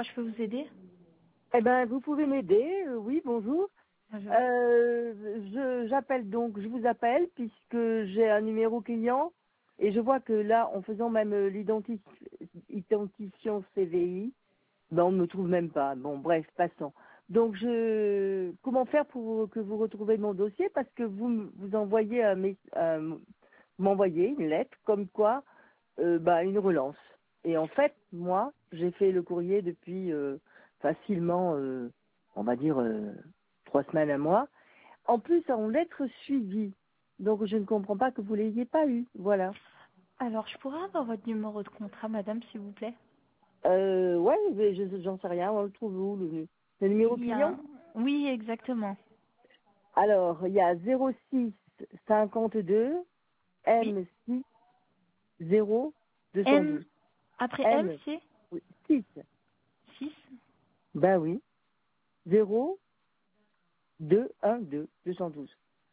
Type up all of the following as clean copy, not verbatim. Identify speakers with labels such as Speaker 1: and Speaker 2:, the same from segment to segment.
Speaker 1: quoi je peux vous aider?
Speaker 2: Eh ben, vous pouvez m'aider. Oui, bonjour.
Speaker 1: Bonjour.
Speaker 2: J'appelle donc, je vous appelle puisque j'ai un numéro client et je vois que là, en faisant même l'identifiant CVI, ben on ne me trouve même pas. Bon, bref, passons. Donc, comment faire pour que vous retrouviez mon dossier? Parce que vous envoyez vous m'envoyez une lettre comme quoi, une relance. Et en fait, moi, j'ai fait le courrier depuis facilement, on va dire, 3 semaines, un mois. En plus, en lettre suivie. Donc, je ne comprends pas que vous ne l'ayez pas eu. Voilà.
Speaker 1: Alors, je pourrais avoir votre numéro de contrat, madame, s'il vous plaît?
Speaker 2: Ouais, mais j'en sais rien. On le trouve où, le numéro
Speaker 1: Il y a
Speaker 2: client?
Speaker 1: Oui, exactement.
Speaker 2: Alors, il y a 06 52
Speaker 1: Oui.
Speaker 2: M6 0
Speaker 1: M,
Speaker 2: 212.
Speaker 1: après M,
Speaker 2: M,
Speaker 1: c'est
Speaker 2: oui, 6.
Speaker 1: 6.
Speaker 2: Ben oui. 0 2 1 2 212.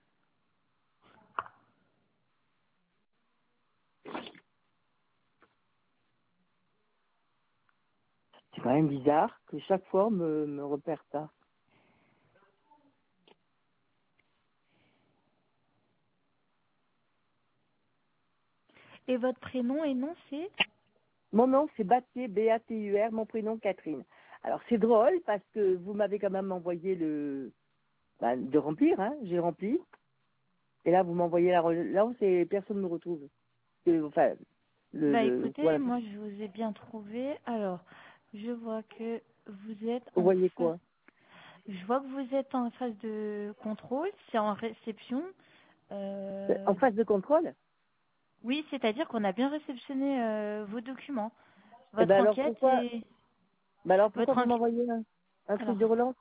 Speaker 2: C'est quand même bizarre que chaque fois on me repère ça.
Speaker 1: Et votre prénom et nom, c'est?
Speaker 2: Mon nom c'est Batur, Batur, mon prénom Catherine. Alors c'est drôle parce que vous m'avez quand même envoyé de remplir, hein, j'ai rempli. Et là vous m'envoyez là où c'est personne ne me retrouve. Enfin
Speaker 1: Bah écoutez,
Speaker 2: voilà.
Speaker 1: moi je vous ai bien trouvé. Alors, je vois que vous êtes
Speaker 2: Vous
Speaker 1: en
Speaker 2: voyez
Speaker 1: phase.
Speaker 2: quoi?
Speaker 1: Je vois que vous êtes en phase de contrôle, c'est en réception.
Speaker 2: En phase de contrôle?
Speaker 1: Oui, c'est-à-dire qu'on a bien réceptionné vos documents.
Speaker 2: Eh ben
Speaker 1: Votre enquête est...
Speaker 2: alors pourquoi
Speaker 1: Votre
Speaker 2: vous
Speaker 1: enquête...
Speaker 2: m'envoyez un truc de
Speaker 1: Alors,
Speaker 2: relance?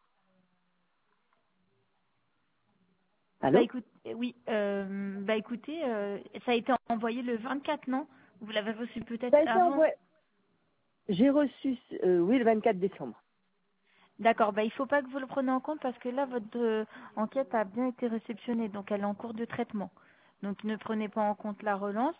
Speaker 1: bah
Speaker 2: Allô?
Speaker 1: écoutez, oui, bah écoutez, ça a été envoyé le 24, non? Vous l'avez reçu peut-être
Speaker 2: Ça a été
Speaker 1: avant?
Speaker 2: envoyé. J'ai reçu, oui, le 24 décembre.
Speaker 1: D'accord, bah il faut pas que vous le preniez en compte parce que là, votre enquête a bien été réceptionnée, donc elle est en cours de traitement. Donc ne prenez pas en compte la relance.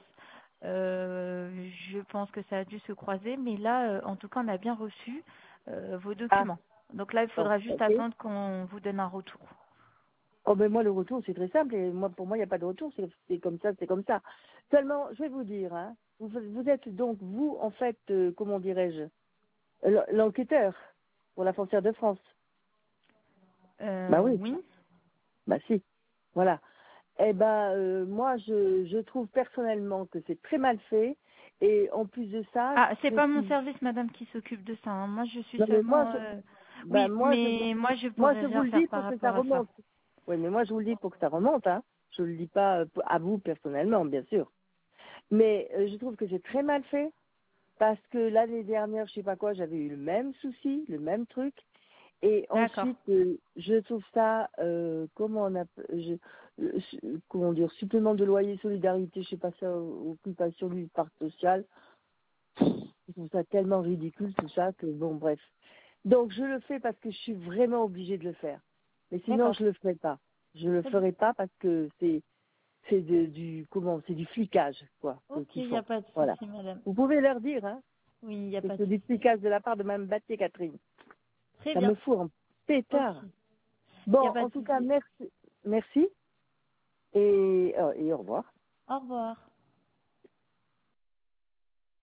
Speaker 1: Je pense que ça a dû se croiser, mais là, en tout cas, on a bien reçu vos
Speaker 2: Ah,
Speaker 1: documents. Donc là, il
Speaker 2: bon,
Speaker 1: faudra juste
Speaker 2: ok.
Speaker 1: attendre qu'on vous donne un retour.
Speaker 2: Oh, ben moi, le retour, c'est très simple. Et moi, pour moi, il n'y a pas de retour. C'est comme ça, c'est comme ça. Seulement, je vais vous dire, hein, vous êtes donc, vous, en fait, comment dirais-je, l'enquêteur pour la frontière de France. Bah oui,
Speaker 1: Oui.
Speaker 2: bah si. Voilà. Eh ben, moi, je trouve personnellement que c'est très mal fait. Et en plus de ça,
Speaker 1: Ah, c'est
Speaker 2: je
Speaker 1: pas mon
Speaker 2: suis...
Speaker 1: service, madame, qui s'occupe de ça, hein. Moi, je suis
Speaker 2: Non, mais
Speaker 1: seulement...
Speaker 2: ben,
Speaker 1: Oui, mais moi, je
Speaker 2: moi,
Speaker 1: pourrais
Speaker 2: je vous
Speaker 1: rien
Speaker 2: le
Speaker 1: faire
Speaker 2: dis
Speaker 1: par
Speaker 2: pour que ça
Speaker 1: rapport à ça.
Speaker 2: remonte. Oui, mais moi, je vous le dis pour que ça remonte, hein. Je ne le dis pas à vous personnellement, bien sûr. Mais je trouve que c'est très mal fait parce que l'année dernière, je sais pas quoi, j'avais eu le même souci, le même truc. Et
Speaker 1: D'accord.
Speaker 2: ensuite, je trouve ça, comment on appelle, comment dire, supplément de loyer solidarité, je sais pas ça, occupation du parc social. Je trouve ça tellement ridicule tout ça que bon, bref. Donc je le fais parce que je suis vraiment obligée de le faire. Mais sinon,
Speaker 1: D'accord.
Speaker 2: je le ferai pas. Je le
Speaker 1: Très bien.
Speaker 2: ferai pas parce que c'est du flicage, quoi,
Speaker 1: Ok,
Speaker 2: qu'ils
Speaker 1: il n'y a
Speaker 2: font.
Speaker 1: pas de
Speaker 2: Voilà.
Speaker 1: souci, madame.
Speaker 2: Vous pouvez leur dire, hein,
Speaker 1: Oui, il n'y a
Speaker 2: que
Speaker 1: pas de
Speaker 2: c'est du
Speaker 1: souci.
Speaker 2: flicage de la part de Mme Battier Catherine.
Speaker 1: Très
Speaker 2: Ça me
Speaker 1: bien.
Speaker 2: fout en
Speaker 1: Ok.
Speaker 2: pétard.
Speaker 1: Il n'y a
Speaker 2: Bon,
Speaker 1: pas
Speaker 2: en
Speaker 1: de
Speaker 2: tout cas,
Speaker 1: souci.
Speaker 2: merci et au revoir.
Speaker 1: Au revoir.